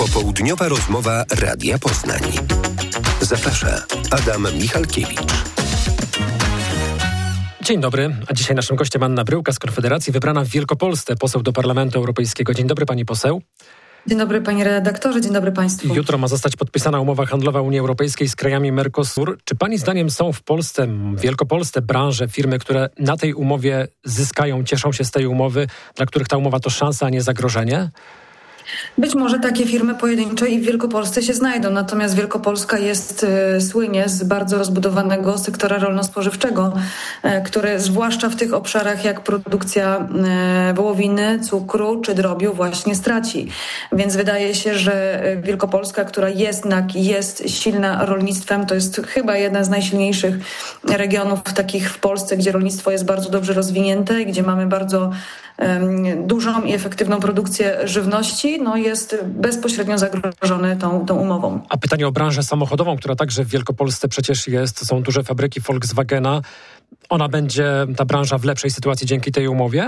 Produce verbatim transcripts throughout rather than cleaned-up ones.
Popołudniowa rozmowa Radia Poznań. Zaprasza Adam Michalkiewicz. Dzień dobry, a dzisiaj naszym gościem Anna Bryłka z Konfederacji, wybrana w Wielkopolsce, poseł do Parlamentu Europejskiego. Dzień dobry, pani poseł. Dzień dobry, panie redaktorze, dzień dobry państwu. Jutro ma zostać podpisana umowa handlowa Unii Europejskiej z krajami Mercosur. Czy pani zdaniem są w Polsce, w Wielkopolsce branże, firmy, które na tej umowie zyskają, cieszą się z tej umowy, dla których ta umowa to szansa, a nie zagrożenie? Być może takie firmy pojedyncze i w Wielkopolsce się znajdą, natomiast Wielkopolska jest, y, słynie z bardzo rozbudowanego sektora rolno-spożywczego, y, który zwłaszcza w tych obszarach jak produkcja y, wołowiny, cukru czy drobiu właśnie straci. Więc wydaje się, że Wielkopolska, która jednak jest silna rolnictwem, to jest chyba jeden z najsilniejszych regionów takich w Polsce, gdzie rolnictwo jest bardzo dobrze rozwinięte i gdzie mamy bardzo dużą i efektywną produkcję żywności, no jest bezpośrednio zagrożony tą, tą umową. A pytanie o branżę samochodową, która także w Wielkopolsce przecież jest, są duże fabryki Volkswagena. Ona będzie, ta branża, w lepszej sytuacji dzięki tej umowie?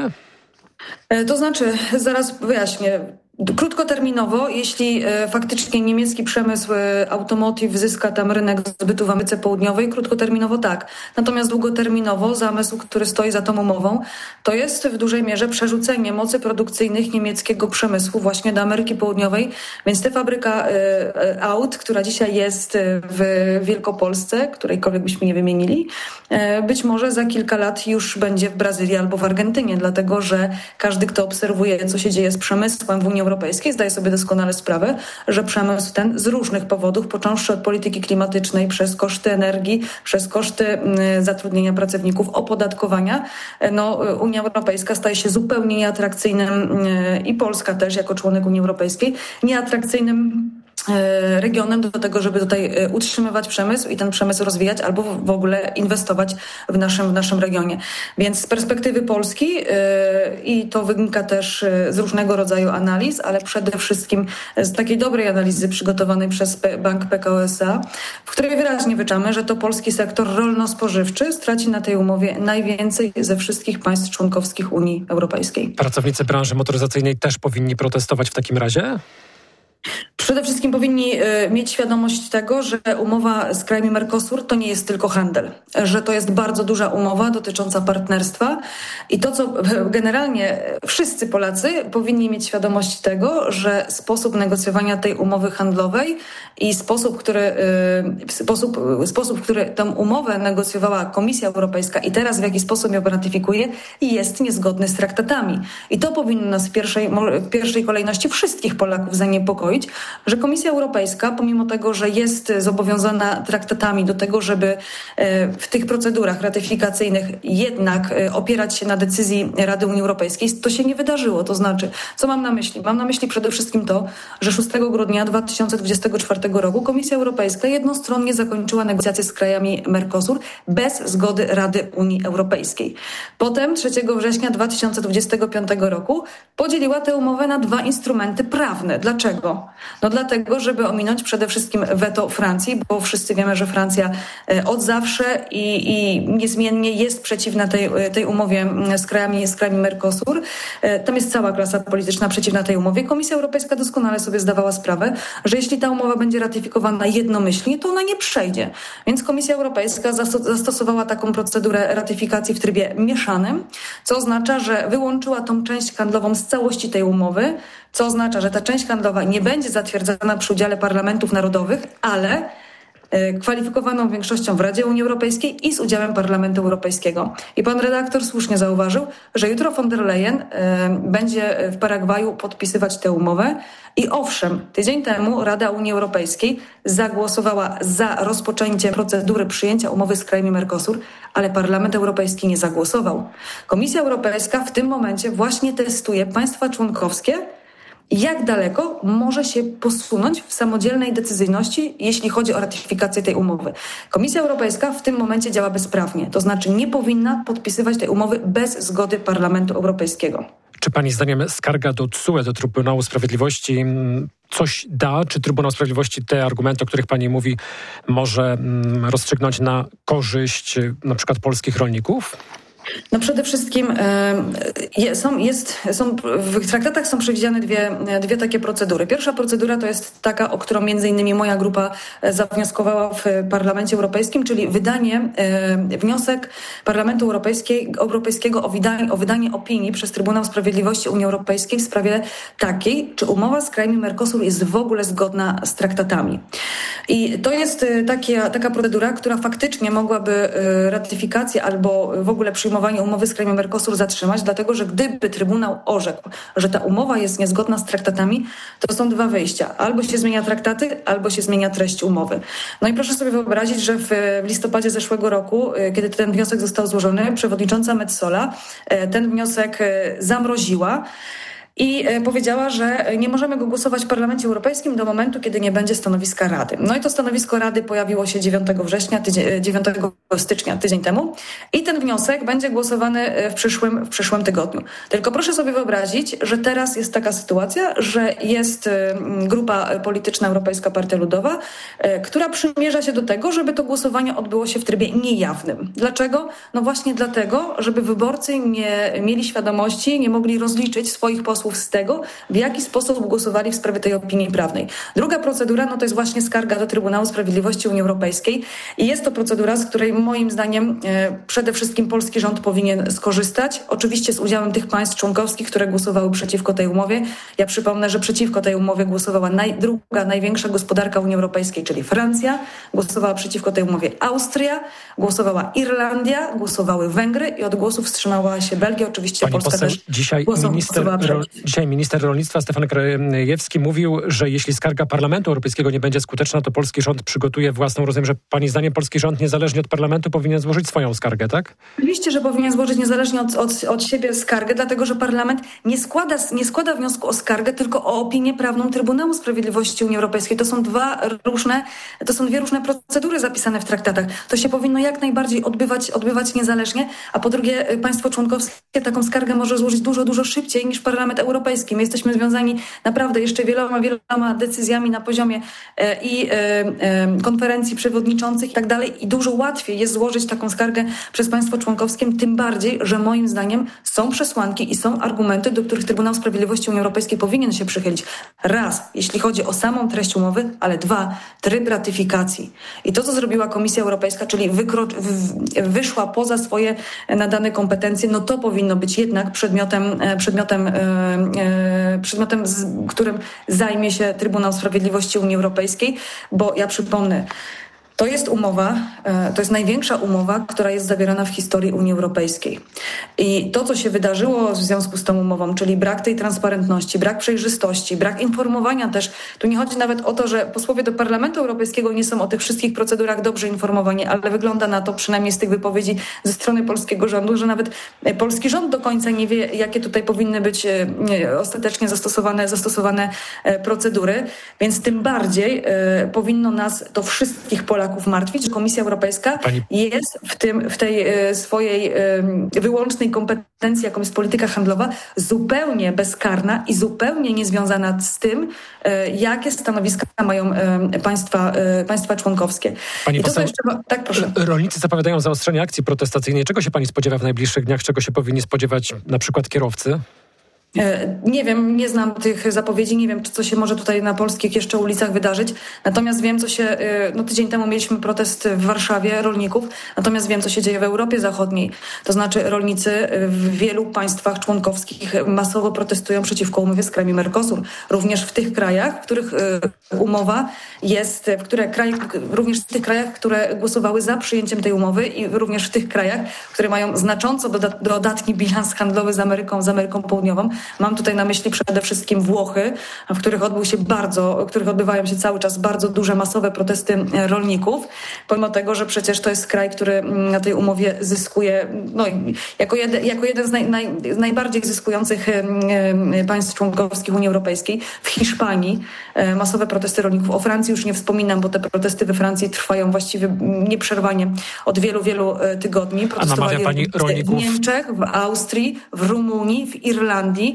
To znaczy, zaraz wyjaśnię. Krótkoterminowo, jeśli e, faktycznie niemiecki przemysł e, automotive zyska tam rynek zbytu w Ameryce Południowej, krótkoterminowo tak. Natomiast długoterminowo zamysł, który stoi za tą umową, to jest w dużej mierze przerzucenie mocy produkcyjnych niemieckiego przemysłu właśnie do Ameryki Południowej. Więc ta fabryka e, aut, która dzisiaj jest w Wielkopolsce, którejkolwiek byśmy nie wymienili, e, być może za kilka lat już będzie w Brazylii albo w Argentynie, dlatego że każdy, kto obserwuje, co się dzieje z przemysłem w Unii Europejskiej, zdaje sobie doskonale sprawę, że przemysł ten z różnych powodów, począwszy od polityki klimatycznej, przez koszty energii, przez koszty zatrudnienia pracowników, opodatkowania, no Unia Europejska staje się zupełnie nieatrakcyjnym i Polska też jako członek Unii Europejskiej nieatrakcyjnym regionem do tego, żeby tutaj utrzymywać przemysł i ten przemysł rozwijać albo w ogóle inwestować w naszym, w naszym regionie. Więc z perspektywy Polski yy, i to wynika też z różnego rodzaju analiz, ale przede wszystkim z takiej dobrej analizy przygotowanej przez Bank P K O S A, w której wyraźnie wyczamy, że to polski sektor rolno-spożywczy straci na tej umowie najwięcej ze wszystkich państw członkowskich Unii Europejskiej. Pracownicy branży motoryzacyjnej też powinni protestować w takim razie? Przede wszystkim powinni y, mieć świadomość tego, że umowa z krajami Mercosur to nie jest tylko handel, że to jest bardzo duża umowa dotycząca partnerstwa i to, co generalnie wszyscy Polacy powinni mieć świadomość tego, że sposób negocjowania tej umowy handlowej i sposób, który, y, sposób, sposób, w który tę umowę negocjowała Komisja Europejska i teraz w jaki sposób ją ratyfikuje, jest niezgodny z traktatami. I to powinno nas w pierwszej, w pierwszej kolejności wszystkich Polaków zaniepokoić, że Komisja Europejska, pomimo tego, że jest zobowiązana traktatami do tego, żeby w tych procedurach ratyfikacyjnych jednak opierać się na decyzji Rady Unii Europejskiej, to się nie wydarzyło. To znaczy, co mam na myśli? Mam na myśli przede wszystkim to, że szóstego grudnia dwa tysiące dwudziestego czwartego roku Komisja Europejska jednostronnie zakończyła negocjacje z krajami Mercosur bez zgody Rady Unii Europejskiej. Potem trzeciego września dwa tysiące dwudziestego piątego roku podzieliła tę umowę na dwa instrumenty prawne. Dlaczego? No dlatego, żeby ominąć przede wszystkim weto Francji, bo wszyscy wiemy, że Francja od zawsze i, i niezmiennie jest przeciwna tej, tej umowie z krajami, z krajami Mercosur. Tam jest cała klasa polityczna przeciwna tej umowie. Komisja Europejska doskonale sobie zdawała sprawę, że jeśli ta umowa będzie ratyfikowana jednomyślnie, to ona nie przejdzie. Więc Komisja Europejska zastosowała taką procedurę ratyfikacji w trybie mieszanym, co oznacza, że wyłączyła tą część handlową z całości tej umowy, co oznacza, że ta część handlowa nie będzie zatwierdzana przy udziale parlamentów narodowych, ale kwalifikowaną większością w Radzie Unii Europejskiej i z udziałem Parlamentu Europejskiego. I pan redaktor słusznie zauważył, że jutro von der Leyen y, będzie w Paragwaju podpisywać tę umowę i owszem, tydzień temu Rada Unii Europejskiej zagłosowała za rozpoczęciem procedury przyjęcia umowy z krajami Mercosur, ale Parlament Europejski nie zagłosował. Komisja Europejska w tym momencie właśnie testuje państwa członkowskie, jak daleko może się posunąć w samodzielnej decyzyjności, jeśli chodzi o ratyfikację tej umowy. Komisja Europejska w tym momencie działa bezprawnie, to znaczy nie powinna podpisywać tej umowy bez zgody Parlamentu Europejskiego. Czy pani zdaniem skarga do T S U E, do Trybunału Sprawiedliwości, coś da? Czy Trybunał Sprawiedliwości te argumenty, o których pani mówi, może rozstrzygnąć na korzyść na przykład polskich rolników? No przede wszystkim e, są, jest, są, w traktatach są przewidziane dwie, dwie takie procedury. Pierwsza procedura to jest taka, o którą między innymi moja grupa zawnioskowała w Parlamencie Europejskim, czyli wydanie, e, wniosek Parlamentu Europejskiego, Europejskiego o, wydanie, o wydanie opinii przez Trybunał Sprawiedliwości Unii Europejskiej w sprawie takiej, czy umowa z krajami Mercosur jest w ogóle zgodna z traktatami. I to jest taka, taka procedura, która faktycznie mogłaby ratyfikację albo w ogóle przyjmowanie umowy z krajami Mercosur zatrzymać, dlatego że gdyby Trybunał orzekł, że ta umowa jest niezgodna z traktatami, to są dwa wyjścia. Albo się zmienia traktaty, albo się zmienia treść umowy. No i proszę sobie wyobrazić, że w listopadzie zeszłego roku, kiedy ten wniosek został złożony, przewodnicząca Metsola ten wniosek zamroziła i powiedziała, że nie możemy go głosować w Parlamencie Europejskim do momentu, kiedy nie będzie stanowiska Rady. No i to stanowisko Rady pojawiło się dziewiątego września, tydzień, dziewiątego stycznia, tydzień temu i ten wniosek będzie głosowany w przyszłym, w przyszłym tygodniu. Tylko proszę sobie wyobrazić, że teraz jest taka sytuacja, że jest grupa polityczna Europejska Partia Ludowa, która przymierza się do tego, żeby to głosowanie odbyło się w trybie niejawnym. Dlaczego? No właśnie dlatego, żeby wyborcy nie mieli świadomości, nie mogli rozliczyć swoich posłów z tego, w jaki sposób głosowali w sprawie tej opinii prawnej. Druga procedura, no to jest właśnie skarga do Trybunału Sprawiedliwości Unii Europejskiej i jest to procedura, z której moim zdaniem e, przede wszystkim polski rząd powinien skorzystać. Oczywiście z udziałem tych państw członkowskich, które głosowały przeciwko tej umowie. Ja przypomnę, że przeciwko tej umowie głosowała naj, druga, największa gospodarka Unii Europejskiej, czyli Francja. Głosowała przeciwko tej umowie Austria, głosowała Irlandia, głosowały Węgry i od głosów wstrzymała się Belgia. Oczywiście Pani Polska poseł, też dzisiaj minister, dzisiaj minister rolnictwa Stefan Krajewski mówił, że jeśli skarga Parlamentu Europejskiego nie będzie skuteczna, to polski rząd przygotuje własną. Rozumiem, że pani zdaniem polski rząd niezależnie od Parlamentu powinien złożyć swoją skargę, tak? Oczywiście, że powinien złożyć niezależnie od, od, od siebie skargę, dlatego że Parlament nie składa, nie składa wniosku o skargę, tylko o opinię prawną Trybunału Sprawiedliwości Unii Europejskiej. To są dwa różne, to są dwie różne procedury zapisane w traktatach. To się powinno jak najbardziej odbywać, odbywać niezależnie, a po drugie państwo członkowskie taką skargę może złożyć dużo, dużo szybciej niż Parlament Europejski. My jesteśmy związani naprawdę jeszcze wieloma, wieloma decyzjami na poziomie e, i e, e, konferencji przewodniczących i tak dalej i dużo łatwiej jest złożyć taką skargę przez państwo członkowskie, tym bardziej, że moim zdaniem są przesłanki i są argumenty, do których Trybunał Sprawiedliwości Unii Europejskiej powinien się przychylić. Raz, jeśli chodzi o samą treść umowy, ale dwa, tryb ratyfikacji. I to, co zrobiła Komisja Europejska, czyli wykro- w, wyszła poza swoje nadane kompetencje, no to powinno być jednak przedmiotem, przedmiotem, przedmiotem, z którym zajmie się Trybunał Sprawiedliwości Unii Europejskiej, bo ja przypomnę, to jest umowa, to jest największa umowa, która jest zawierana w historii Unii Europejskiej. I to, co się wydarzyło w związku z tą umową, czyli brak tej transparentności, brak przejrzystości, brak informowania też. Tu nie chodzi nawet o to, że posłowie do Parlamentu Europejskiego nie są o tych wszystkich procedurach dobrze informowani, ale wygląda na to, przynajmniej z tych wypowiedzi ze strony polskiego rządu, że nawet polski rząd do końca nie wie, jakie tutaj powinny być ostatecznie zastosowane, zastosowane procedury. Więc tym bardziej powinno nas to wszystkich Polaków martwić, że Komisja Europejska Pani... jest w tym, w tej e, swojej e, wyłącznej kompetencji, jaką jest polityka handlowa, zupełnie bezkarna i zupełnie niezwiązana z tym, e, jakie stanowiska mają e, państwa, e, państwa członkowskie. Pani I to, poseł, jeszcze... tak, proszę. Rolnicy zapowiadają zaostrzenie akcji protestacyjnej. Czego się pani spodziewa w najbliższych dniach? Czego się powinni spodziewać na przykład kierowcy? Nie wiem, nie znam tych zapowiedzi, nie wiem, czy co się może tutaj na polskich jeszcze ulicach wydarzyć. Natomiast wiem, co się, no tydzień temu mieliśmy protest w Warszawie rolników, natomiast wiem, co się dzieje w Europie Zachodniej. To znaczy rolnicy w wielu państwach członkowskich masowo protestują przeciwko umowie z krajami Mercosur. Również w tych krajach, w których umowa jest, w które kraj, również w tych krajach, które głosowały za przyjęciem tej umowy i również w tych krajach, które mają znacząco dodatni bilans handlowy z Ameryką, z Ameryką Południową. Mam tutaj na myśli przede wszystkim Włochy, w których odbył się bardzo, w których odbywają się cały czas bardzo duże, masowe protesty rolników, pomimo tego, że przecież to jest kraj, który na tej umowie zyskuje, no, jako, jeden, jako jeden z naj, naj, najbardziej zyskujących państw członkowskich Unii Europejskiej. W Hiszpanii masowe protesty rolników. O Francji już nie wspominam, bo te protesty we Francji trwają właściwie nieprzerwanie od wielu, wielu tygodni. A namawia pani rolników? W Niemczech, w Austrii, w Rumunii, w Irlandii.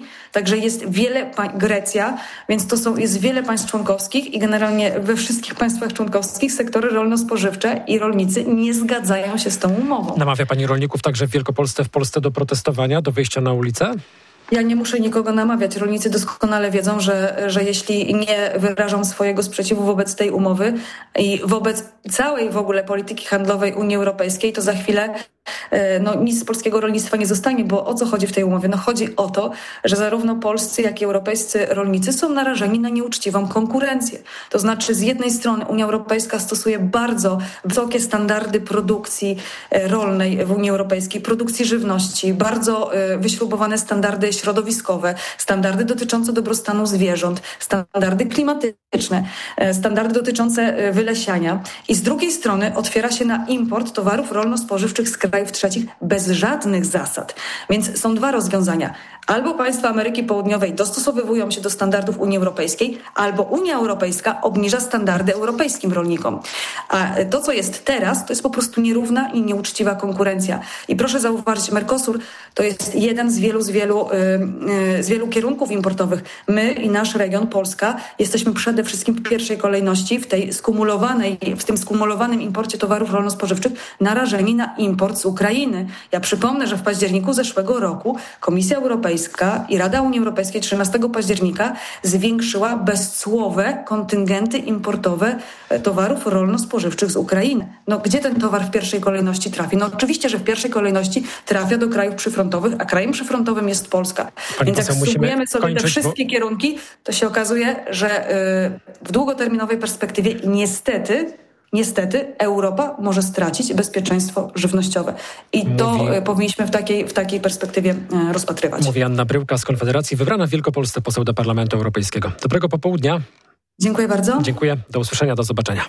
Unii, także jest wiele, Grecja, więc to są, jest wiele państw członkowskich i generalnie we wszystkich państwach członkowskich sektory rolno-spożywcze i rolnicy nie zgadzają się z tą umową. Namawia pani rolników także w Wielkopolsce, w Polsce do protestowania, do wyjścia na ulicę? Ja nie muszę nikogo namawiać. Rolnicy doskonale wiedzą, że, że jeśli nie wyrażą swojego sprzeciwu wobec tej umowy i wobec całej w ogóle polityki handlowej Unii Europejskiej, to za chwilę no, nic z polskiego rolnictwa nie zostanie, bo o co chodzi w tej umowie? No chodzi o to, że zarówno polscy, jak i europejscy rolnicy są narażeni na nieuczciwą konkurencję. To znaczy z jednej strony Unia Europejska stosuje bardzo wysokie standardy produkcji rolnej w Unii Europejskiej, produkcji żywności, bardzo wyśrubowane standardy środowiskowe, standardy dotyczące dobrostanu zwierząt, standardy klimatyczne, standardy dotyczące wylesiania i z drugiej strony otwiera się na import towarów rolno-spożywczych z krajów trzecich bez żadnych zasad. Więc są dwa rozwiązania. Albo państwa Ameryki Południowej dostosowywują się do standardów Unii Europejskiej, albo Unia Europejska obniża standardy europejskim rolnikom. A to, co jest teraz, to jest po prostu nierówna i nieuczciwa konkurencja. I proszę zauważyć, Mercosur to jest jeden z wielu, z wielu, yy, z wielu kierunków importowych. My i nasz region, Polska, jesteśmy przede wszystkim w pierwszej kolejności w tej skumulowanej, w tym skumulowanym imporcie towarów rolno-spożywczych narażeni na import z Ukrainy. Ja przypomnę, że w październiku zeszłego roku Komisja Europejska i Rada Unii Europejskiej trzynastego października zwiększyła bezcłowe kontyngenty importowe towarów rolno-spożywczych z Ukrainy. No gdzie ten towar w pierwszej kolejności trafi? No oczywiście, że w pierwszej kolejności trafia do krajów przyfrontowych, a krajem przyfrontowym jest Polska. Pani Więc jak sumujemy sobie kończyć, te wszystkie bo... kierunki, to się okazuje, że yy, w długoterminowej perspektywie niestety Niestety Europa może stracić bezpieczeństwo żywnościowe. I Mówi... to powinniśmy w takiej, w takiej perspektywie rozpatrywać. Mówi Anna Bryłka z Konfederacji, wybrana w Wielkopolsce poseł do Parlamentu Europejskiego. Dobrego popołudnia. Dziękuję bardzo. Dziękuję. Do usłyszenia, do zobaczenia.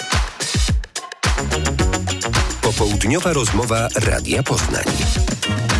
Popołudniowa rozmowa Radia Poznań.